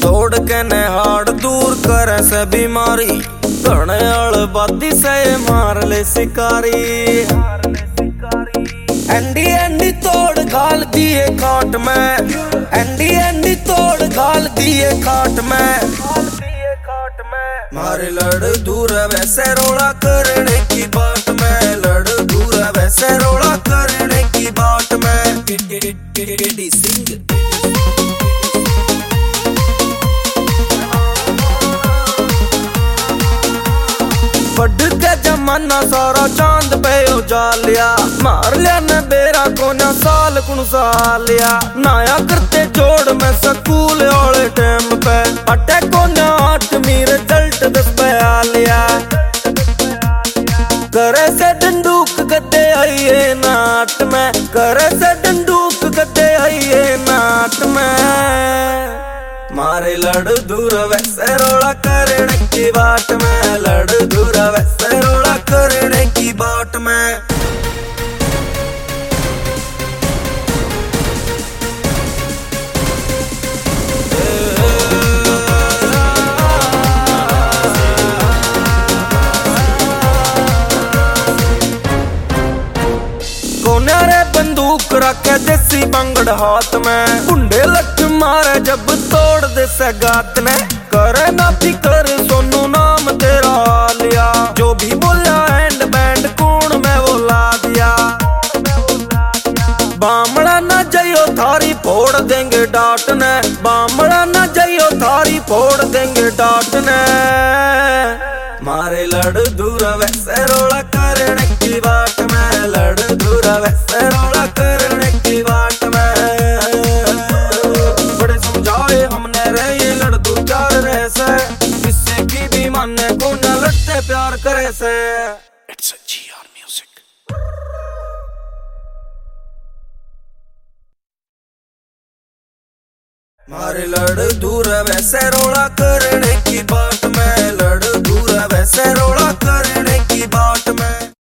तोड़ के हाड़ दूर करे से बीमारी, घने बादी से मार ले शिकारी। एंडी एंडी तोड़ घाल दिए खाट में, एंडी एंडी तोड़ घाल दिए खाट में। मारे लड़ दूर वैसे रोड़ा करने की बात में, लड़ दूर वैसे रोड़ा करने की बात में। बढ़ के जमाना सारा चांद पे उजालिया, मार लिया ने बेरा कोना साल कुन सालिया। नाया करते जोड़ में स्कूल वाले टाइम पे, अटे कोना 8वीं रिजल्ट 10 पे आ लिया। करे से डंडूक गद्दे आइए नाट में, करे से डंडूक गद्दे आइए नाट में। मारे लड़ दूर वैसे रोड़ा करने की बात में, लड़ दूर वैसे रोड़ा करने की बात में। कोने रे बंदूक रखे देसी बंगड़ हाथ में, गुंडे लठ मारे जब तोड़ दे सगात ने। करे ना फिकर सोनू नाम तेरा लिया, जो भी बोला हैंड बैंड कूण में वो ला दिया। बामड़ा ना जाइयो थारी फोड़ देंगे डांट ने, बामड़ा ना जाइयो थारी फोड़ देंगे डांट ने। मारे लड़ दूर वैसे रोड़ा करने की बात में, लड़ दूर वैसे रोड़ा करने की बात में। बड़े समझाए हमने रे ये लड़ दूर प्यार रहे से, किससे की भी माने को न लड़ते प्यार करे से। It's a GR Music। मारे लड़ दूर वैसे रोड़ा करने की बात में, लड़ दूर वैसे रोड़ा करने की बात में।